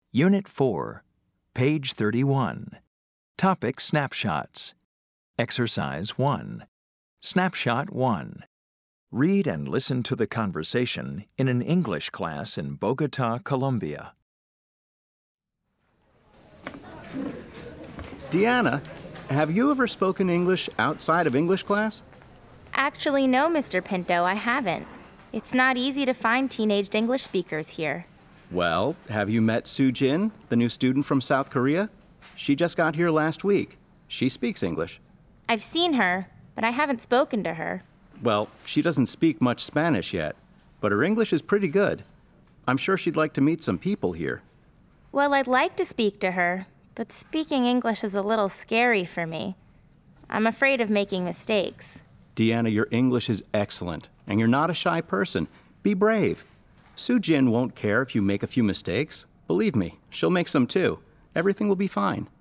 Unit 4, page 31. Topic Snapshots. Exercise 1. Snapshot 1. Read and listen to the conversation in an English class in Bogota, Colombia. Deanna, have you ever spoken English outside of English class? Actually, no, Mr. Pinto, I haven't. It's not easy to find teenaged English speakers here. Well, have you met Soo Jin, the new student from South Korea? She just got here last week. She speaks English. I've seen her, but I haven't spoken to her. Well, she doesn't speak much Spanish yet, but her English is pretty good. I'm sure she'd like to meet some people here. Well, I'd like to speak to her, but speaking English is a little scary for me. I'm afraid of making mistakes. Deanna, your English is excellent, and you're not a shy person. Be brave. Soo Jin won't care if you make a few mistakes. Believe me, she'll make some too. Everything will be fine.